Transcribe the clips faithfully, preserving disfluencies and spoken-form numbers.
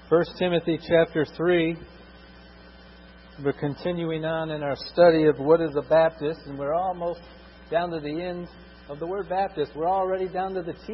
First Timothy chapter three. We're continuing on in our study of what is a Baptist, and we're almost down to the end of the word Baptist. We're already down to the T.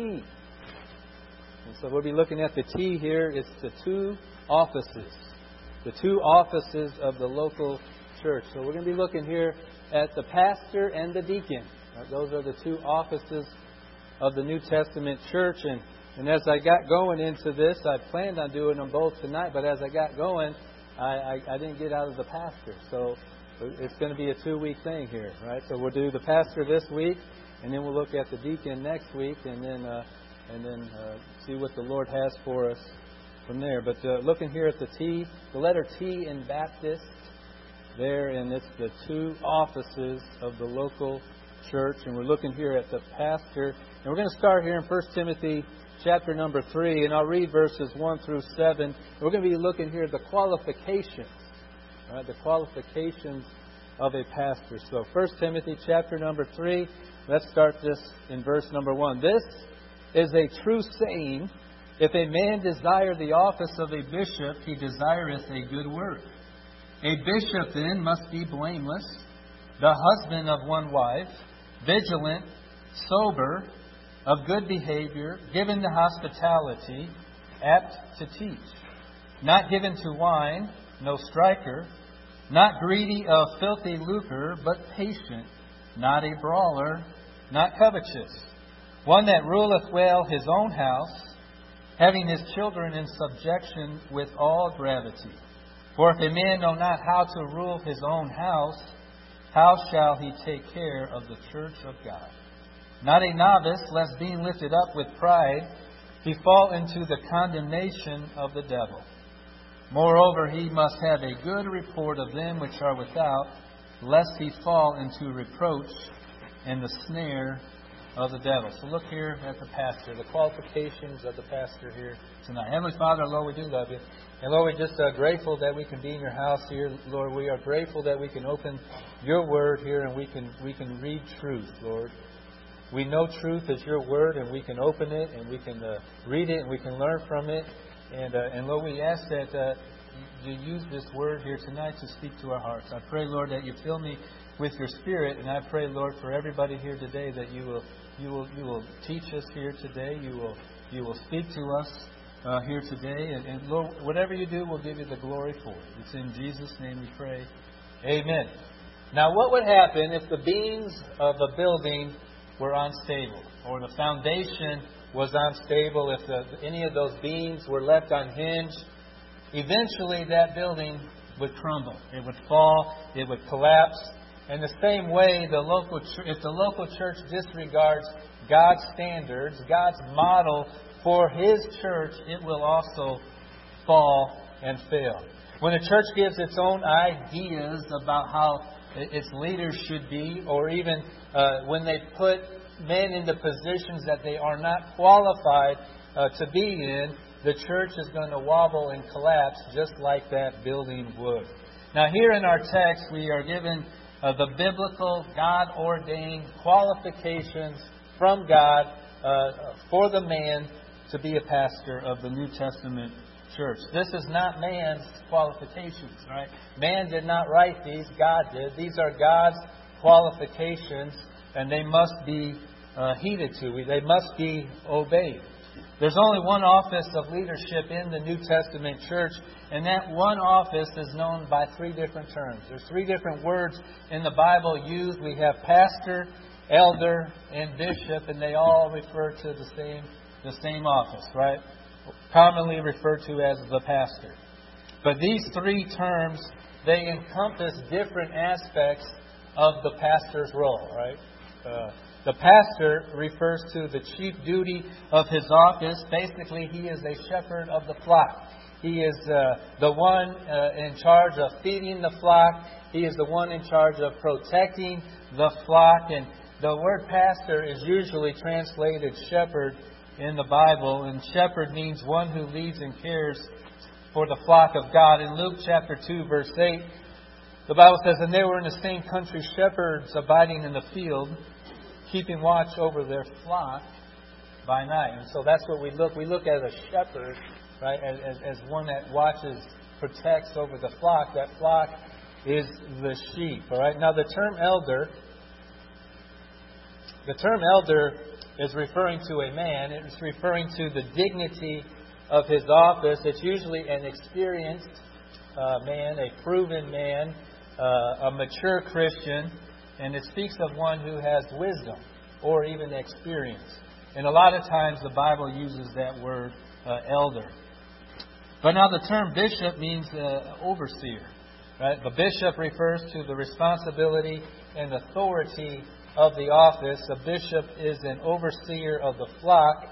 And so we'll be looking at the T here. It's the two offices. The two offices of the local church. So we're going to be looking here at the pastor and the deacon. Right, those are the two offices of the New Testament church. And, and as I got going into this, I planned on doing them both tonight, but as I got going, I, I, I didn't get out of the pastor. So it's going to be a two-week thing here, right? So we'll do the pastor this week, and then we'll look at the deacon next week, and then uh, and then uh, see what the Lord has for us from there. But uh, looking here at the T, the letter T in Baptist, there, and it's the two offices of the local church, and we're looking here at the pastor. And we're going to start here in First Timothy chapter number three, and I'll read verses one through seven. We're going to be looking here at the qualifications, right, the qualifications of a pastor. So First Timothy chapter number three, let's start this in verse number one. This is a true saying, if a man desire the office of a bishop, he desireth a good work. A bishop then must be blameless, the husband of one wife, vigilant, sober, of good behavior, given to hospitality, apt to teach, not given to wine, no striker, not greedy of filthy lucre, but patient, not a brawler, not covetous, one that ruleth well his own house, having his children in subjection with all gravity. For if a man know not how to rule his own house, how shall he take care of the church of God? Not a novice, lest being lifted up with pride, he fall into the condemnation of the devil. Moreover, he must have a good report of them which are without, lest he fall into reproach and the snare of the devil. So look here at the pastor, the qualifications of the pastor here tonight. Heavenly Father, Lord, we do love you. And Lord, we're just uh, grateful that we can be in your house here. Lord, we are grateful that we can open your word here and we can we can read truth, Lord. We know truth is your word, and we can open it, and we can uh, read it, and we can learn from it. And, uh, and Lord, we ask that uh, you use this word here tonight to speak to our hearts. I pray, Lord, that you fill me with your Spirit, and I pray, Lord, for everybody here today that you will you will you will teach us here today. You will you will speak to us uh, here today, and, and Lord, whatever you do, we'll give you the glory for it. It's in Jesus' name we pray. Amen. Now, what would happen if the beams of a building were unstable, or the foundation was unstable? If the, any of those beams were left unhinged, eventually that building would crumble. It would fall. It would collapse. In the same way, the local ch- if the local church disregards God's standards, God's model for His church, it will also fall and fail. When a church gives its own ideas about how its leaders should be, or even uh, when they put men into positions that they are not qualified uh, to be in, the church is going to wobble and collapse just like that building would. Now here in our text, we are given uh, the biblical, God-ordained qualifications from God uh, for the man to be a pastor of the New Testament church. This is not man's qualifications, right? Man did not write these, God did. These are God's qualifications, and they must be uh, heeded to. They must be obeyed. There's only one office of leadership in the New Testament church, and that one office is known by three different terms. There's three different words in the Bible used. We have pastor, elder, and bishop, and they all refer to the same the same office, right? Commonly referred to as the pastor. But these three terms, they encompass different aspects of the pastor's role, right? Uh, the pastor refers to the chief duty of his office. Basically, he is a shepherd of the flock. He is uh, the one uh, in charge of feeding the flock. He is the one in charge of protecting the flock. And the word pastor is usually translated shepherd in the Bible, and shepherd means one who leads and cares for the flock of God. In Luke chapter two, verse eight, the Bible says, "And they were in the same country shepherds abiding in the field, keeping watch over their flock by night." And so that's what we look. We look at a shepherd right? As, as, as one that watches, protects over the flock. That flock is the sheep. All right. Now the term elder, the term elder is referring to a man. It's referring to the dignity of his office. It's usually an experienced uh, man, a proven man, uh, a mature Christian, and it speaks of one who has wisdom or even experience. And a lot of times the Bible uses that word uh, elder. But now the term bishop means uh, overseer. Right? The bishop refers to the responsibility and authority of the office. A bishop is an overseer of the flock.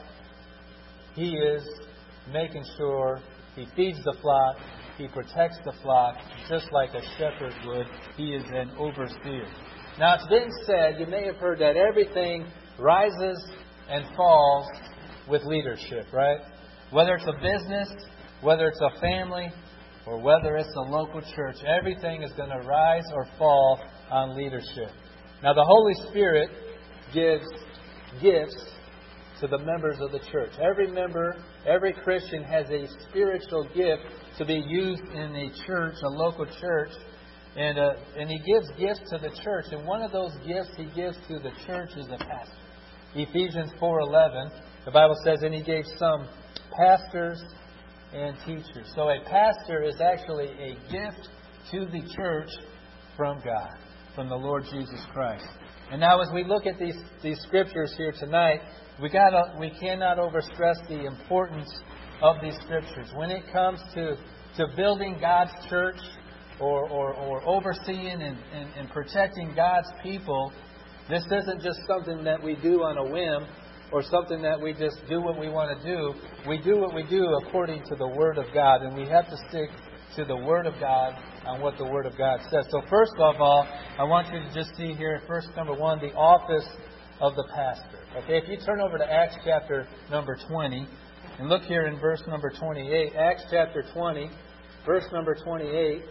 He is making sure he feeds the flock, he protects the flock, just like a shepherd would. He is an overseer. Now it's been said, you may have heard that everything rises and falls with leadership, right? Whether it's a business, whether it's a family, or whether it's a local church, everything is going to rise or fall on leadership. Now the Holy Spirit gives gifts to the members of the church. Every member, every Christian has a spiritual gift to be used in a church, a local church. And uh, and He gives gifts to the church. And one of those gifts He gives to the church is a pastor. Ephesians four eleven, the Bible says, and He gave some pastors and teachers. So a pastor is actually a gift to the church from God, from the Lord Jesus Christ. And now as we look at these, these scriptures here tonight, we gotta, we cannot overstress the importance of these scriptures. When it comes to, to building God's church or, or, or overseeing and, and, and protecting God's people, this isn't just something that we do on a whim or something that we just do what we want to do. We do what we do according to the Word of God, and we have to stick to the Word of God on what the Word of God says. So first of all, I want you to just see here, first number one, the office of the pastor. Okay, if you turn over to Acts chapter number twenty, and look here in verse number twenty-eight. Acts chapter twenty, verse number twenty-eight.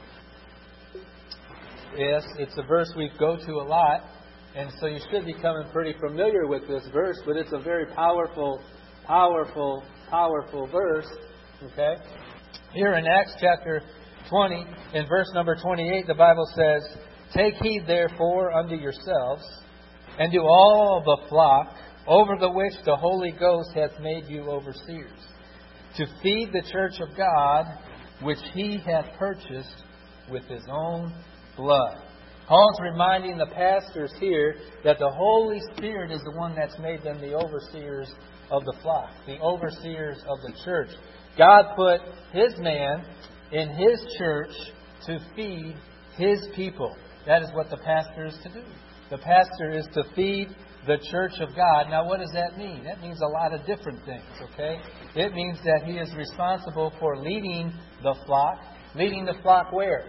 Yes, it's a verse we go to a lot, and so you should be coming pretty familiar with this verse, but it's a very powerful, powerful, powerful verse. Okay? Here in Acts chapter twenty, in verse number twenty-eight, the Bible says, take heed therefore unto yourselves, and to all the flock, over the which the Holy Ghost hath made you overseers, to feed the church of God, which He hath purchased with His own blood. Paul's reminding the pastors here that the Holy Spirit is the one that's made them the overseers of the flock, the overseers of the church. God put His man in His church to feed His people. That is what the pastor is to do. The pastor is to feed the church of God. Now, what does that mean? That means a lot of different things, okay? It means that he is responsible for leading the flock. Leading the flock where?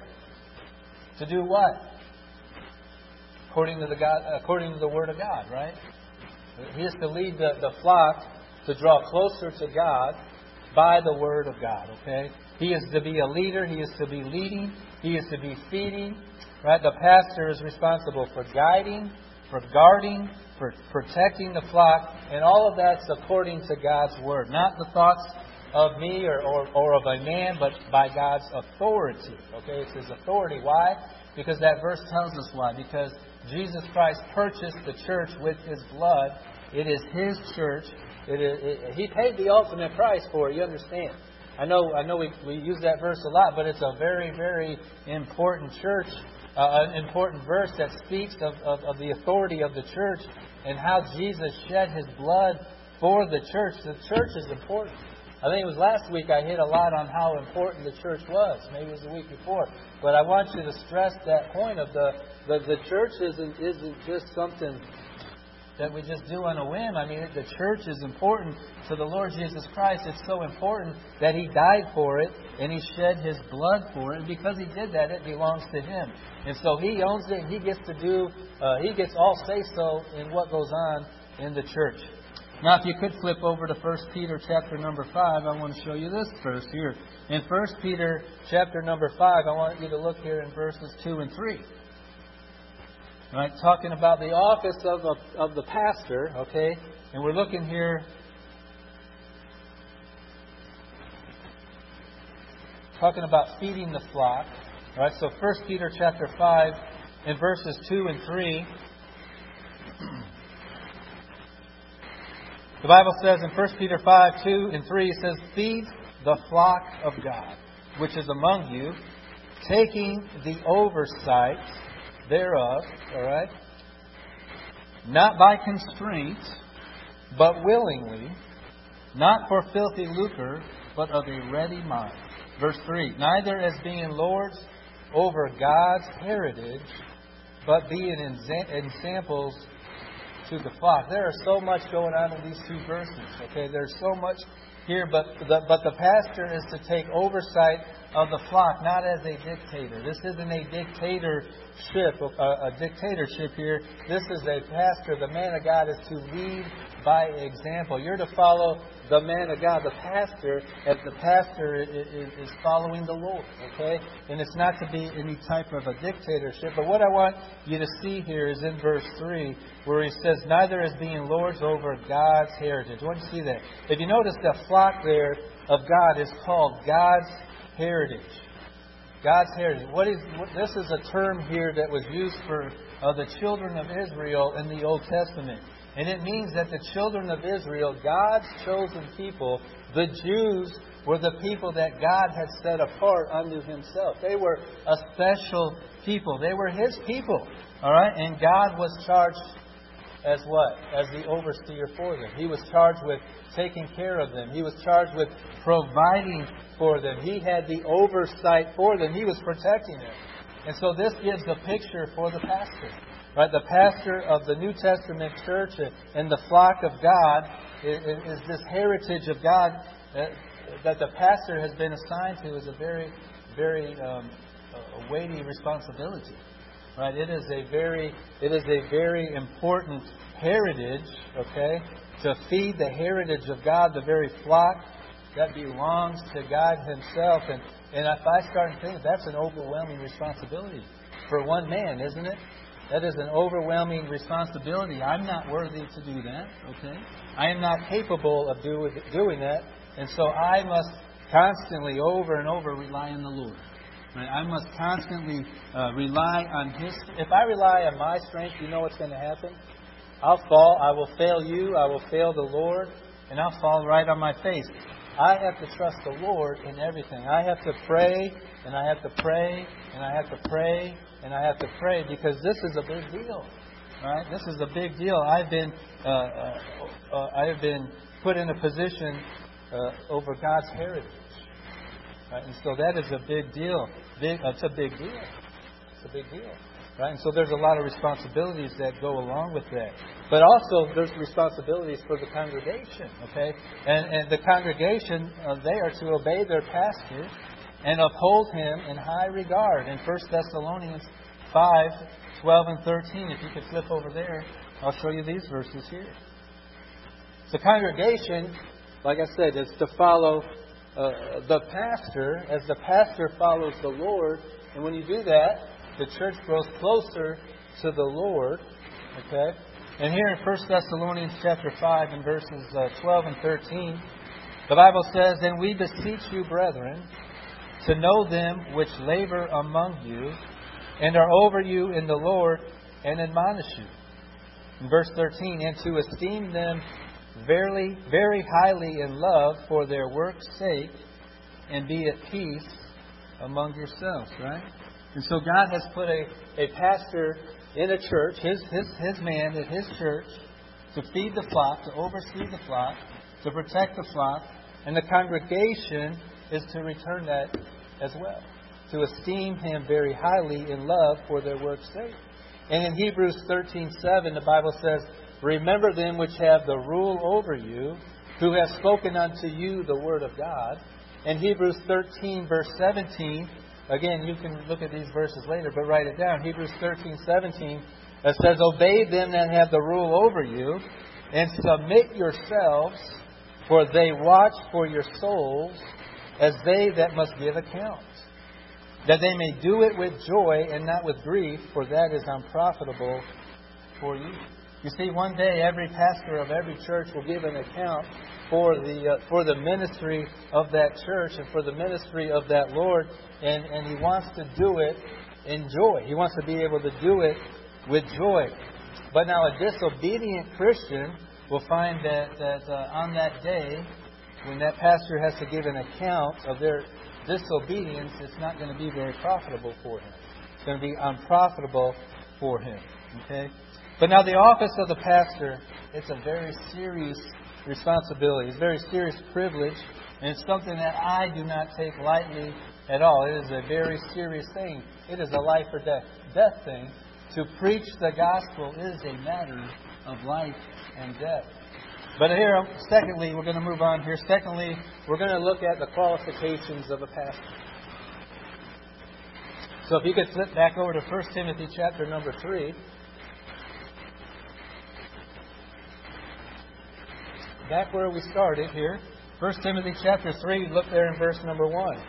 To do what? According to the God, according to the Word of God, right? He is to lead the, the flock to draw closer to God by the Word of God, okay? He is to be a leader. He is to be leading. He is to be feeding. Right? The pastor is responsible for guiding, for guarding, for protecting the flock, and all of that's according to God's Word. Not the thoughts of me or, or, or of a man, but by God's authority. Okay, it's His authority. Why? Because that verse tells us why. Because Jesus Christ purchased the church with His blood. It is His church. It is, it, he paid the ultimate price for it. You understand? I know, I know we, we use that verse a lot, but it's a very, very important church. Uh, an important verse that speaks of, of, of the authority of the church and how Jesus shed His blood for the church. The church is important. I think it was last week I hit a lot on how important the church was. Maybe it was the week before. But I want you to stress that point of the the, the church isn't, isn't just something that we just do on a whim. I mean, the church is important to the Lord Jesus Christ. It's so important that He died for it and He shed His blood for it. And because He did that, it belongs to Him. And so He owns it. And He gets to do, uh, He gets all say-so in what goes on in the church. Now, if you could flip over to First Peter chapter number five, I want to show you this verse here. In First Peter chapter number five, I want you to look here in verses two and three. Right, talking about the office of, of, of the pastor, okay? And we're looking here talking about feeding the flock. All right, so First Peter chapter five, in verses two and three, the Bible says in First Peter five, two and three, it says, "Feed the flock of God, which is among you, taking the oversight thereof," all right, "not by constraint, but willingly, not for filthy lucre, but of a ready mind." Verse three, "Neither as being lords over God's heritage, but being ensamples to the flock." There is so much going on in these two verses. Okay, there's so much here, but the, but the pastor is to take oversight of the flock, not as a dictator. This isn't a dictatorship, a, a dictatorship here. This is a pastor. The man of God is to lead by example. You're to follow the man of God, the pastor, as the pastor is, is following the Lord. Okay? And it's not to be any type of a dictatorship. But what I want you to see here is in verse three, where he says, "Neither as being lords over God's heritage." I want you to see that. If you notice, the flock there of God is called God's heritage. God's heritage. What is what, this is a term here that was used for uh, the children of Israel in the Old Testament. And it means that the children of Israel, God's chosen people, the Jews, were the people that God had set apart unto Himself. They were a special people. They were His people. All right? And God was charged as what? As the overseer for them. He was charged with taking care of them. He was charged with providing for them. He had the oversight for them. He was protecting them. And so this gives a picture for the pastor. Right? The pastor of the New Testament church and the flock of God is this heritage of God that the pastor has been assigned to. Is a very, very um, a weighty responsibility. Right? It is a very, it is a very important heritage. Okay, to feed the heritage of God, the very flock that belongs to God Himself. And and if I start to think, that's an overwhelming responsibility for one man, isn't it? That is an overwhelming responsibility. I'm not worthy to do that. Okay, I am not capable of do, doing that, and so I must constantly, over and over, rely on the Lord. Right? I must constantly uh, rely on His. If I rely on my strength, you know what's going to happen? I'll fall. I will fail you. I will fail the Lord, and I'll fall right on my face. I have to trust the Lord in everything. I have to pray, and I have to pray, and I have to pray, and I have to pray, because this is a big deal. Right? This is a big deal. I've been, uh, uh, uh, I have been put in a position uh, over God's heritage, right? And so that is a big deal. Big, uh, it's a big deal. It's a big deal. Right? And so there's a lot of responsibilities that go along with that. But also there's responsibilities for the congregation. Okay? And, and the congregation, uh, they are to obey their pastor and uphold him in high regard. In First Thessalonians five, twelve and thirteen, if you could flip over there, I'll show you these verses here. The congregation, like I said, is to follow uh, the pastor as the pastor follows the Lord. And when you do that, the church grows closer to the Lord. Okay? And here in First Thessalonians chapter five and verses uh, twelve and thirteen, the Bible says, "And we beseech you, brethren, to know them which labor among you, and are over you in the Lord, and admonish you." In verse thirteen, "And to esteem them very, very highly in love for their work's sake, and be at peace among yourselves." Right? And so God has put a, a pastor in a church, his, his, his man at his church, to feed the flock, to oversee the flock, to protect the flock, and the congregation is to return that as well, to esteem him very highly in love for their work's sake. And in Hebrews thirteen seven, the Bible says, "Remember them which have the rule over you, who have spoken unto you the word of God." And Hebrews thirteen verse seventeen, again, you can look at these verses later, but write it down. Hebrews thirteen seventeen, it says, "Obey them that have the rule over you, and submit yourselves, for they watch for your souls, as they that must give account, that they may do it with joy and not with grief, for that is unprofitable for you." You see, one day every pastor of every church will give an account for the uh, for the ministry of that church and for the ministry of that Lord, and, and He wants to do it in joy. He wants to be able to do it with joy. But now a disobedient Christian will find that, that uh, on that day, when that pastor has to give an account of their disobedience, it's not going to be very profitable for him. It's going to be unprofitable for him. Okay? But now the office of the pastor, it's a very serious responsibility. It's a very serious privilege, and it's something that I do not take lightly at all. It is a very serious thing. It is a life or death, death thing. To preach the gospel is a matter of life and death. But here, secondly, we're going to move on here. Secondly, we're going to look at the qualifications of a pastor. So if you could flip back over to First Timothy chapter number three. Back where we started here. First Timothy chapter three, look there in verse number one.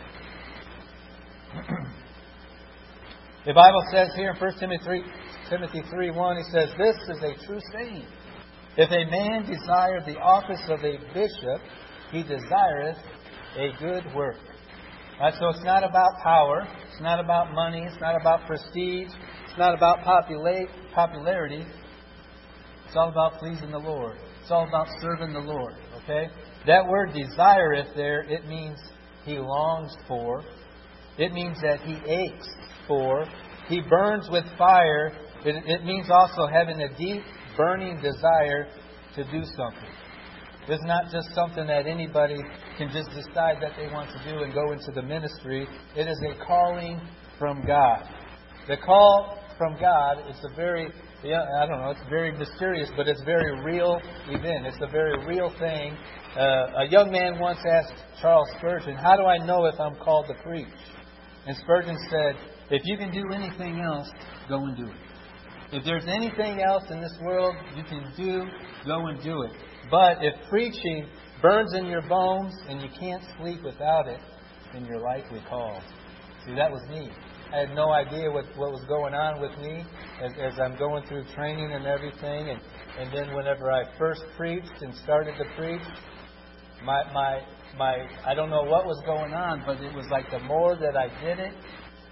The Bible says here in First Timothy three one, he says, "This is a true saying. If a man desire the office of a bishop, he desireth a good work." Right, so it's not about power. It's not about money. It's not about prestige. It's not about popula- popularity. It's all about pleasing the Lord. It's all about serving the Lord. Okay? That word desireth there, it means he longs for. It means that he aches for. He burns with fire. It, it means also having a deep, burning desire to do something. It's not just something that anybody can just decide that they want to do and go into the ministry. It is a calling from God. The call from God is a very, yeah, I don't know, it's very mysterious, but it's a very real event. It's a very real thing. Uh, a young man once asked Charles Spurgeon, "How do I know if I'm called to preach?" And Spurgeon said, "If you can do anything else, go and do it. If there's anything else in this world you can do, go and do it. But if preaching burns in your bones and you can't sleep without it, then you're likely called." See, that was me. I had no idea what, what was going on with me as, as I'm going through training and everything. And, and then whenever I first preached and started to preach, my, my, my, I don't know what was going on, but it was like the more that I did it,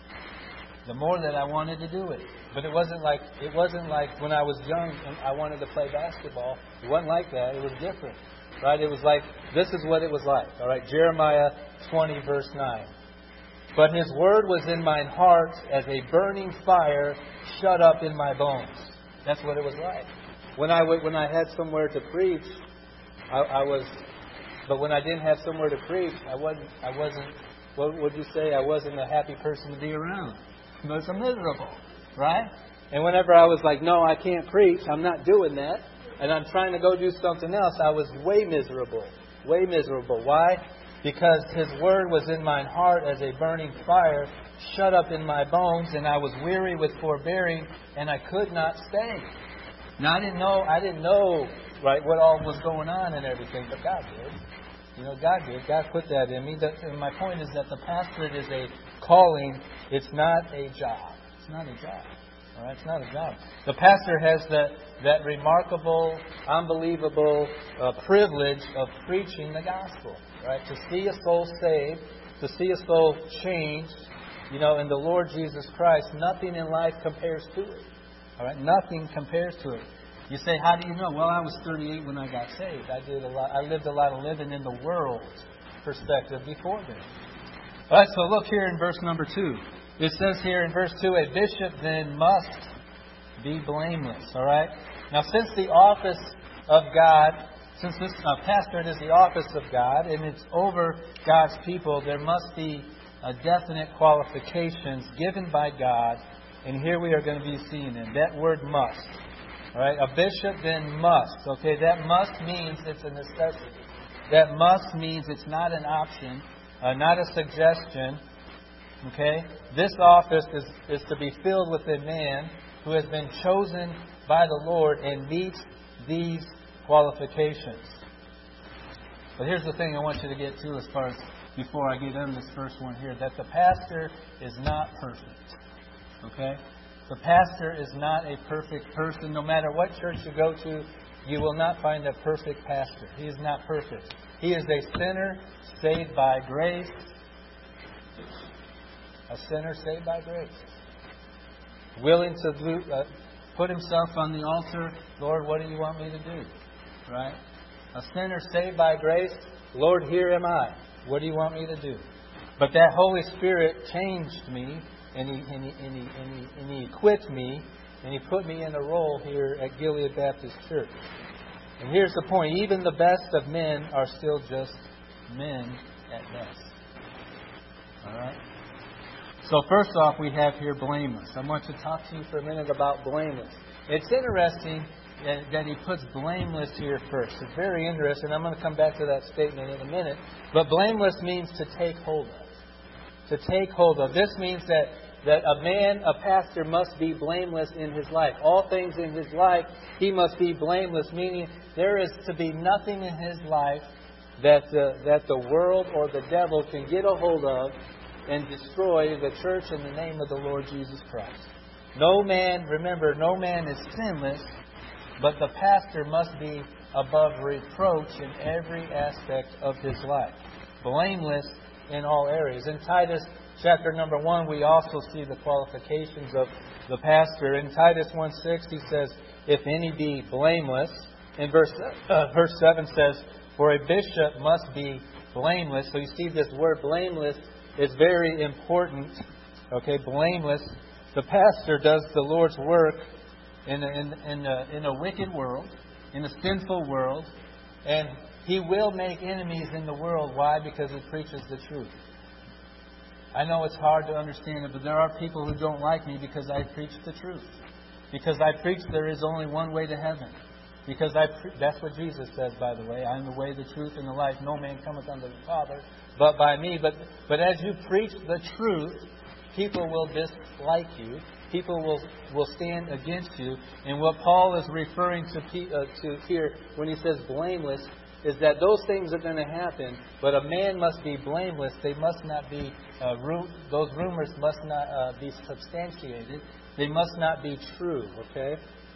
the more that I wanted to do it. But it wasn't like it wasn't like when I was young and I wanted to play basketball. It wasn't like that. It was different. Right? It was like, this is what it was like. All right, Jeremiah twenty, verse nine. "But his word was in mine heart as a burning fire shut up in my bones." That's what it was like. When I, w- when I had somewhere to preach, I, I was... But when I didn't have somewhere to preach, I wasn't, I wasn't, what would you say? I wasn't a happy person to be around. I was miserable. Right? And whenever I was like, no, I can't preach, I'm not doing that, and I'm trying to go do something else, I was way miserable. Way miserable. Why? Because His Word was in mine heart as a burning fire, shut up in my bones, and I was weary with forbearing, and I could not stay. Now, I didn't know, I didn't know, right, what all was going on and everything, but God did. You know, God did. God put that in me. And my point is that the pastorate is a calling. It's not a job. It's not a job. All right, it's not a job. The pastor has that that remarkable, unbelievable uh, privilege of preaching the gospel. Right, to see a soul saved, to see a soul changed. You know, in the Lord Jesus Christ, nothing in life compares to it. All right, nothing compares to it. You say, how do you know? Well, I was thirty-eight when I got saved. I did a lot. I lived a lot of living in the world perspective before then. All right, so look here in verse number two. It says here in verse two, a bishop then must be blameless. All right. Now, since the office of God, since this uh, pastorate is the office of God and it's over God's people, there must be a definite qualifications given by God. And here we are going to be seeing them. That word must. All right, a bishop then must. Okay, that must means it's a necessity. That must means it's not an option, uh, not a suggestion. Okay, this office is, is to be filled with a man who has been chosen by the Lord and meets these qualifications. But here's the thing I want you to get to as far as before I get into this first one here, that the pastor is not perfect. Okay? The pastor is not a perfect person. No matter what church you go to, you will not find a perfect pastor. He is not perfect. He is a sinner saved by grace. A sinner saved by grace. Willing to do, uh, put himself on the altar. Lord, what do you want me to do? Right? A sinner saved by grace. Lord, here am I. What do you want me to do? But that Holy Spirit changed me, and He, and he, and he, and he, and he equipped me, and He put me in a role here at Gilead Baptist Church. And here's the point. Even the best of men are still just men at best. Alright? So first off, we have here blameless. I want to talk to you for a minute about blameless. It's interesting that, that he puts blameless here first. It's very interesting. I'm going to come back to that statement in a minute. But blameless means to take hold of. To take hold of. This means that, that a man, a pastor, must be blameless in his life. All things in his life, he must be blameless, meaning there is to be nothing in his life that the, that the world or the devil can get a hold of and destroy the church in the name of the Lord Jesus Christ. No man, remember, no man is sinless, but the pastor must be above reproach in every aspect of his life. Blameless in all areas. In Titus chapter number one, we also see the qualifications of the pastor. In Titus one six, he says, if any be blameless. In verse, uh, verse seven says, for a bishop must be blameless. So you see this word blameless is very important. Okay, blameless. The pastor does the Lord's work in a, in, in, a, in a wicked world, in a sinful world, and he will make enemies in the world. Why? Because he preaches the truth. I know it's hard to understand it, but there are people who don't like me because I preach the truth. Because I preach there is only one way to heaven. Because I pre- that's what Jesus says, by the way. I am the way, the truth, and the life. No man cometh unto the Father but by me. But but as you preach the truth, people will dislike you. People will, will stand against you. And what Paul is referring to, uh, to here when he says blameless is that those things are going to happen, but a man must be blameless. They must not be, uh, ru- those rumors must not uh, be substantiated. They must not be true, okay?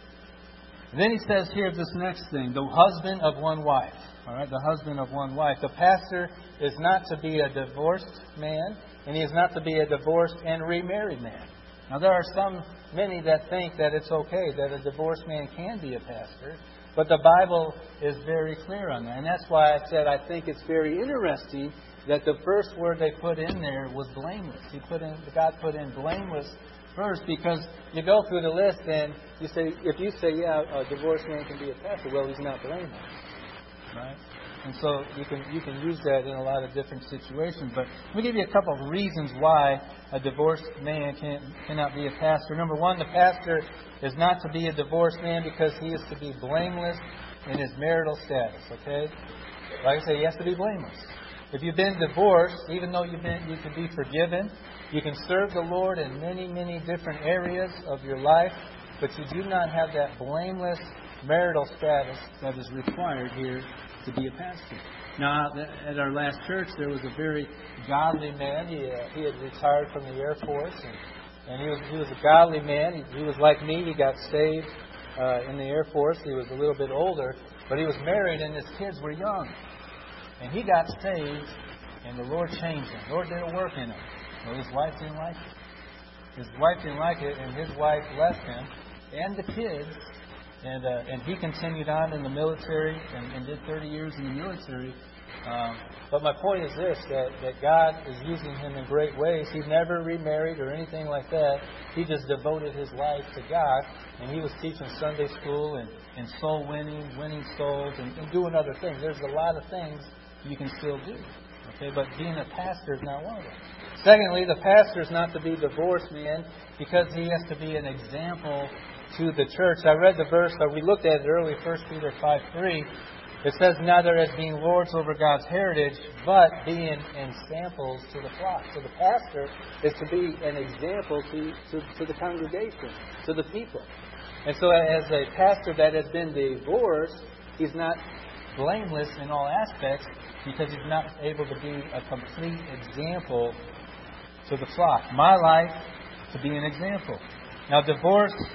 And then he says here this next thing, the husband of one wife. All right, the husband of one wife. The pastor is not to be a divorced man, and he is not to be a divorced and remarried man. Now, there are some, many that think that it's okay that a divorced man can be a pastor, but the Bible is very clear on that. And that's why I said I think it's very interesting that the first word they put in there was blameless. He put in, God put in blameless first, because you go through the list and you say, if you say, yeah, a divorced man can be a pastor, well, he's not blameless. Right? And so you can you can use that in a lot of different situations. But let me give you a couple of reasons why a divorced man can't, cannot be a pastor. Number one, the pastor is not to be a divorced man because he is to be blameless in his marital status. Okay? Like I say, he has to be blameless. If you've been divorced, even though you've been, you can be forgiven, you can serve the Lord in many, many different areas of your life, but you do not have that blameless marital status that is required here to be a pastor. Now, at our last church, there was a very godly man. He, uh, he had retired from the Air Force, and, and he was he was a godly man. He, he was like me. He got saved uh, in the Air Force. He was a little bit older, but he was married, and his kids were young. And he got saved, and the Lord changed him. The Lord did a work in him. Well, his wife didn't like it. His wife didn't like it, and his wife left him and the kids. And uh, and he continued on in the military and, and did thirty years in the military. Um, but my point is this, that, that God is using him in great ways. He never remarried or anything like that. He just devoted his life to God. And he was teaching Sunday school and, and soul winning, winning souls, and, and doing other things. There's a lot of things you can still do. Okay, but being a pastor is not one of them. Secondly, the pastor is not to be divorced man because he has to be an example to the church. I read the verse that we looked at it earlier, First Peter five three. It says, neither as being lords over God's heritage, but being examples to the flock. So the pastor is to be an example to, to, to the congregation, to the people. And so as a pastor that has been divorced, he's not blameless in all aspects because he's not able to be a complete example to the flock. My life to be an example. Now, divorce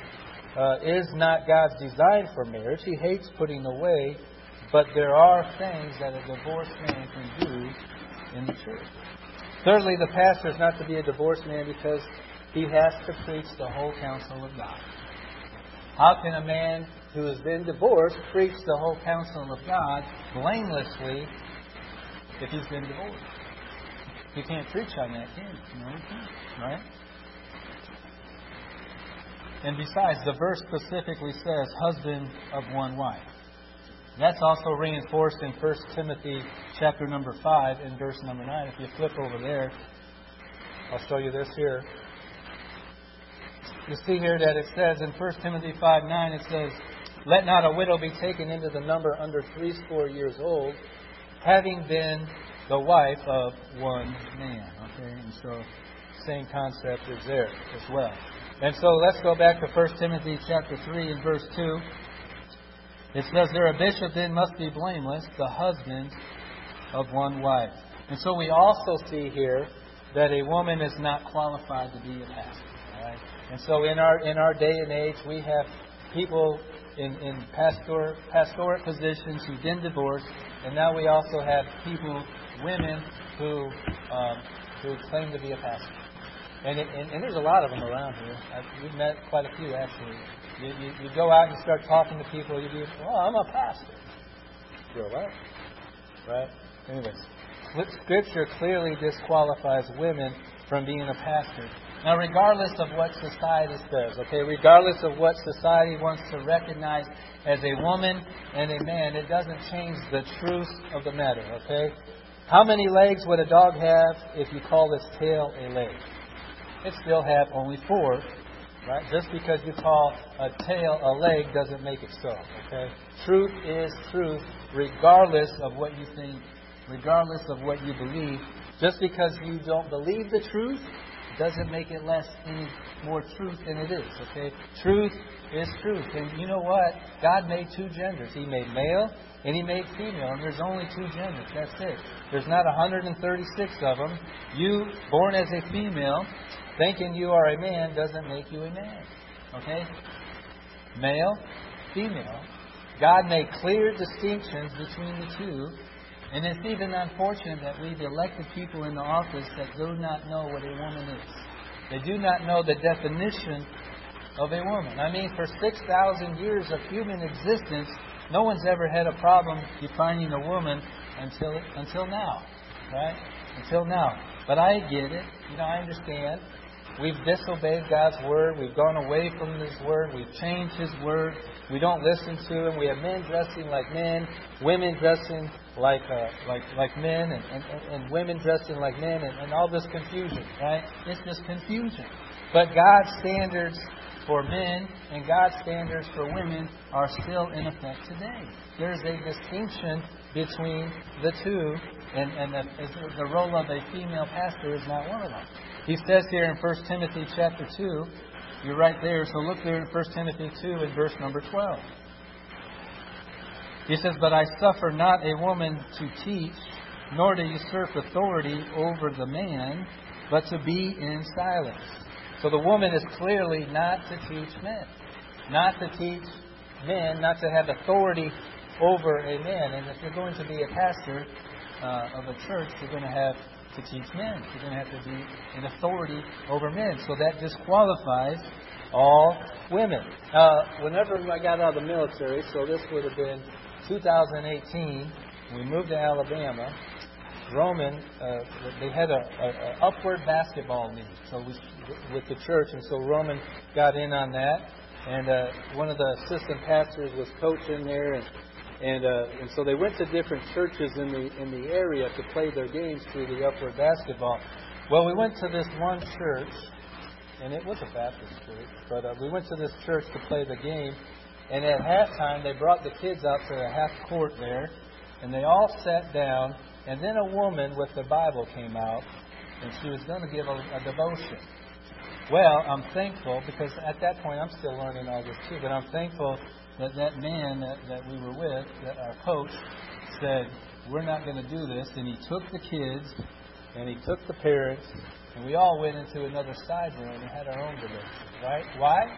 uh, is not God's design for marriage. He hates putting away, but there are things that a divorced man can do in the church. Thirdly, the pastor is not to be a divorced man because he has to preach the whole counsel of God. How can a man who has been divorced preach the whole counsel of God blamelessly if he's been divorced? You can't preach on that, can you? No, you can't. Right? And besides, the verse specifically says, husband of one wife. That's also reinforced in First Timothy chapter number five and verse number nine. If you flip over there, I'll show you this here. You see here that it says in First Timothy five nine, it says, let not a widow be taken into the number under threescore years old, having been the wife of one man. Okay, and so same concept is there as well. And so let's go back to First Timothy chapter three and verse two. It says there, a bishop then must be blameless, the husband of one wife. And so we also see here that a woman is not qualified to be a pastor. All right? And so in our in our day and age, we have people in, in pastor, pastorate positions who've been divorced, and now we also have people, women, who um, who claim to be a pastor. And, it, and, and there's a lot of them around here. I've, we've met quite a few, actually. You, you, you go out and you start talking to people, you do, oh, I'm a pastor. You're what? Right? Anyways, Scripture clearly disqualifies women from being a pastor. Now, regardless of what society says, okay, regardless of what society wants to recognize as a woman and a man, it doesn't change the truth of the matter, okay? How many legs would a dog have if you call its tail a leg? It still have only four, right? Just because you call a tail a leg doesn't make it so, okay? Truth is truth regardless of what you think, regardless of what you believe. Just because you don't believe the truth doesn't make it less any more truth than it is, okay? Truth is truth. And you know what? God made two genders. He made male and He made female. And there's only two genders. That's it. There's not one hundred thirty-six of them. You, born as a female, thinking you are a man doesn't make you a man. Okay? Male, female. God made clear distinctions between the two. And it's even unfortunate that we've elected people in the office that do not know what a woman is. They do not know the definition of a woman. I mean, for six thousand years of human existence, no one's ever had a problem defining a woman until until now. Right? Until now. But I get it. You know, I understand. We've disobeyed God's Word. We've gone away from His Word. We've changed His Word. We don't listen to Him. We have men dressing like men, women dressing like uh, like like men, and, and, and women dressing like men, and, and all this confusion, right? It's just confusion. But God's standards for men and God's standards for women are still in effect today. There's a distinction between the two, and, and the, the role of a female pastor is not one of them. He says here in First Timothy chapter two, you're right there, so look there in First Timothy two and verse number twelve. He says, but I suffer not a woman to teach, nor to usurp authority over the man, but to be in silence. So the woman is clearly not to teach men. Not to teach men, not to have authority over a man. And if you're going to be a pastor uh, of a church, you're going to have to teach men. You're going to have to be in authority over men. So that disqualifies all women. Uh, whenever I got out of the military, so this would have been two thousand eighteen, we moved to Alabama. Roman, uh, they had a, a, a upward basketball league, so we, with the church, and so Roman got in on that. And uh, one of the assistant pastors was coaching there, and and uh, and so they went to different churches in the in the area to play their games through the upward basketball. Well, we went to this one church, and it was a Baptist church, but uh, we went to this church to play the game. And at halftime, they brought the kids out to the half court there, and they all sat down. And then a woman with the Bible came out, and she was going to give a, a devotion. Well, I'm thankful, because at that point I'm still learning all this too, but I'm thankful that that man that, that we were with, that our coach, said, we're not going to do this. And he took the kids, and he took the parents, and we all went into another side room and had our own devotion. Right? Why?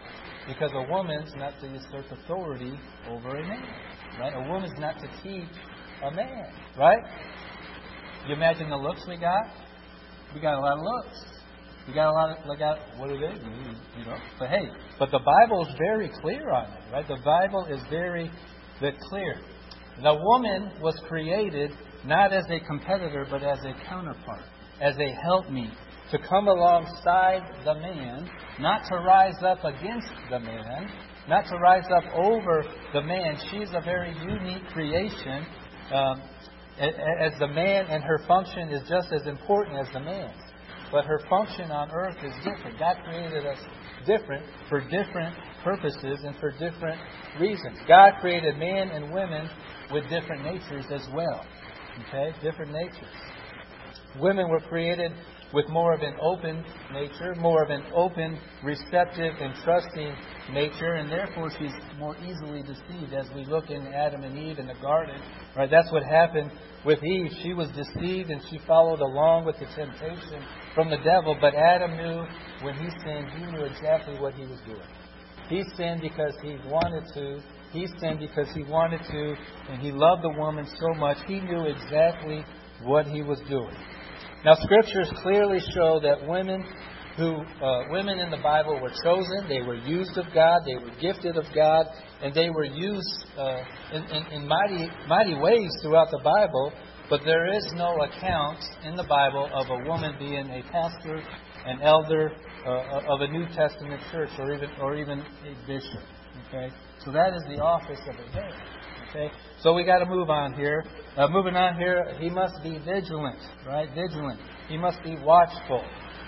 Because a woman's not to usurp authority over a man. Right? A woman's not to teach a man. Right? You imagine the looks we got? We got a lot of looks. We got a lot of, like, what do they do? You know? But hey, but the Bible is very clear on it. Right? The Bible is very, very clear. The woman was created not as a competitor, but as a counterpart, as a helpmeet, to come alongside the man, not to rise up against the man, not to rise up over the man. She's a very unique creation, um, as the man, and her function is just as important as the man's. But her function on earth is different. God created us different for different purposes and for different reasons. God created men and women with different natures as well. Okay? Different natures. Women were created with more of an open nature, more of an open, receptive, and trusting nature, and therefore she's more easily deceived. As we look in Adam and Eve in the garden, right? That's what happened with Eve. She was deceived and she followed along with the temptation from the devil. But Adam knew when he sinned, he knew exactly what he was doing. He sinned because he wanted to. He sinned because he wanted to, and he loved the woman so much, he knew exactly what he was doing. Now, Scriptures clearly show that women who uh, women in the Bible were chosen, they were used of God, they were gifted of God, and they were used uh, in, in, in mighty mighty ways throughout the Bible. But there is no account in the Bible of a woman being a pastor, an elder uh, of a New Testament church, or even or even a bishop. Okay, so that is the office of a man. Okay, so we got to move on here. Uh, moving on here, he must be vigilant, right? Vigilant. He must be watchful.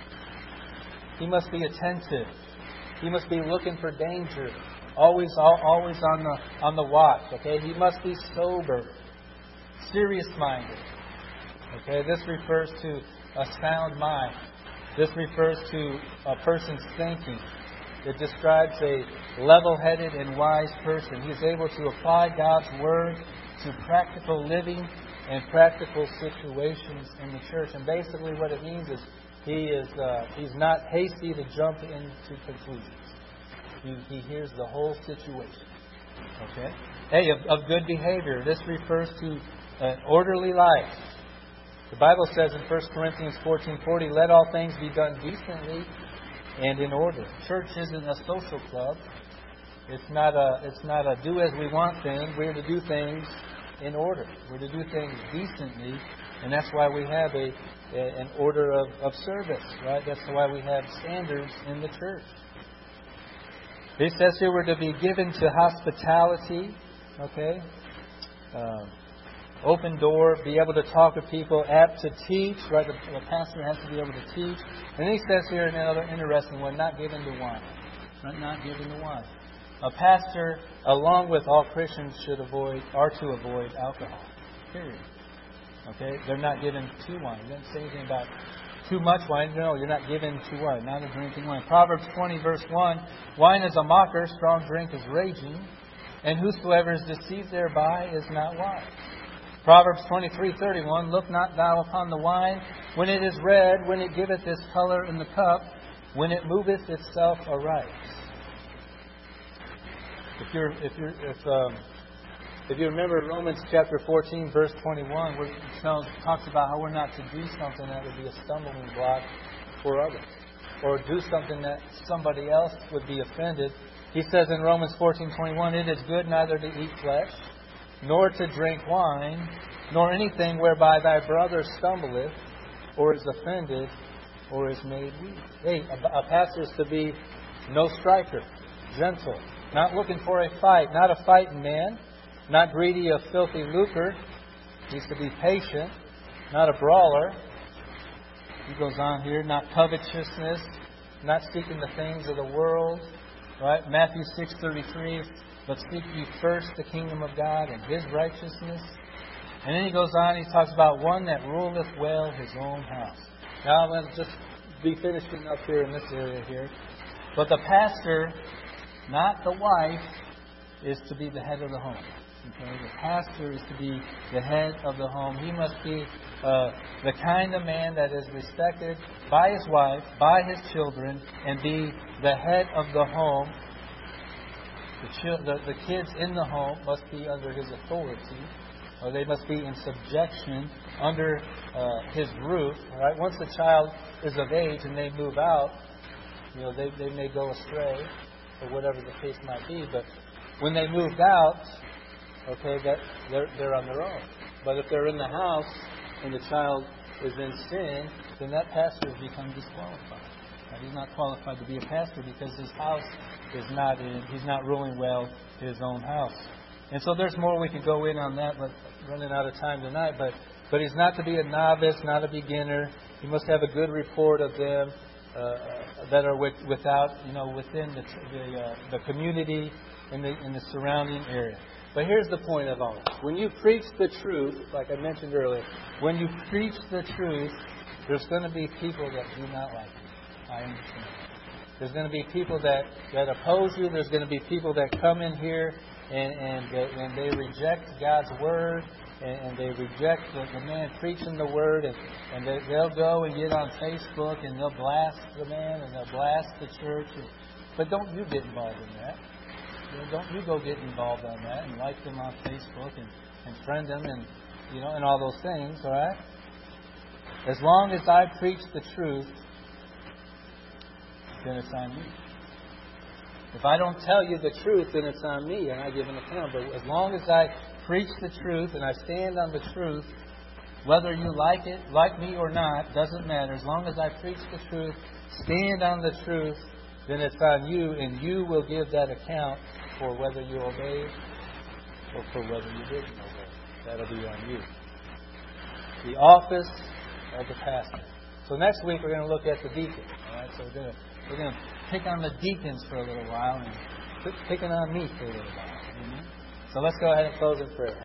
He must be attentive. He must be looking for danger. Always, always on the on the watch. Okay, he must be sober, serious-minded. Okay, this refers to a sound mind. This refers to a person's thinking. It describes a level-headed and wise person. He's able to apply God's Word to practical living and practical situations in the church. And basically what it means is he is uh, he's not hasty to jump into conclusions. He, he hears the whole situation. Okay? Hey, of, of good behavior. This refers to an orderly life. The Bible says in First Corinthians fourteen forty, let all things be done decently and in order. Church isn't a social club. It's not a it's not a do as we want thing. We're to do things in order. We're to do things decently, and that's why we have a, a an order of, of service, right? That's why we have standards in the church. He says here we're to be given to hospitality, okay? Um, open door, be able to talk to people, apt to teach, right? The, the pastor has to be able to teach. And then he says here another interesting one, not given to wine. Right? Not given to wine. A pastor, along with all Christians, should avoid, are to avoid alcohol. Period. Okay? They're not given to wine. He doesn't say anything about too much wine. No, you're not given to wine, not a drinking wine. Proverbs twenty, verse one, wine is a mocker, strong drink is raging, and whosoever is deceived thereby is not wise. Proverbs twenty-three thirty-one, look not thou upon the wine when it is red, when it giveth its color in the cup, when it moveth itself aright. If you're, if you're, if um, if you remember Romans chapter fourteen, verse twenty-one, where it talks about how we're not to do something that would be a stumbling block for others, or do something that somebody else would be offended. He says in Romans fourteen twenty-one, it is good neither to eat flesh, nor to drink wine, nor anything whereby thy brother stumbleth, or is offended, or is made weak. Hey, a, a pastor is to be no striker, gentle, not looking for a fight, not a fighting man, not greedy of filthy lucre. He's to be patient, not a brawler. He goes on here, not covetousness, not seeking the things of the world. Right? Matthew six thirty-three, but seek ye first the kingdom of God and His righteousness. And then he goes on, he talks about one that ruleth well his own house. Now I'm going to just be finishing up here in this area here. But the pastor, not the wife, is to be the head of the home. Okay? The pastor is to be the head of the home. He must be uh, the kind of man that is respected by his wife, by his children, and be the head of the home. The, chil- the, the kids in the home must be under his authority, or they must be in subjection under uh, his roof. Right? Once the child is of age and they move out, you know, they, they may go astray, or whatever the case might be. But when they moved out, okay, that they're they're on their own. But if they're in the house and the child is in sin, then that pastor has become disqualified. Now, he's not qualified to be a pastor because his house is not in, he's not ruling well his own house. And so there's more we could go in on that, but running out of time tonight. But but he's not to be a novice, not a beginner. He must have a good report of them uh, that are with, without, you know, within the the, uh, the community in the in the surrounding area. But here's the point of all this. When you preach the truth, like I mentioned earlier, when you preach the truth, there's going to be people that do not like you. I understand. There's going to be people that, that oppose you. There's going to be people that come in here and and, uh, and they reject God's Word, and, and they reject the, the man preaching the Word, and, and they, they'll go and get on Facebook and they'll blast the man and they'll blast the church. And, but don't you get involved in that. You know, don't you go get involved on that and like them on Facebook and, and friend them and you know and all those things, all right? As long as I preach the truth, then it's on you. If I don't tell you the truth, then it's on me and I give an account. But as long as I preach the truth and I stand on the truth, whether you like it, like me or not, doesn't matter. As long as I preach the truth, stand on the truth, then it's on you, and you will give that account for whether you obeyed or for whether you didn't obey. That'll be on you. The office of the pastor. So next week we're going to look at the deacon. All right, so we're going to we're going to pick on the deacons for a little while and quit picking on me for a little while. Amen? So let's go ahead and close in prayer.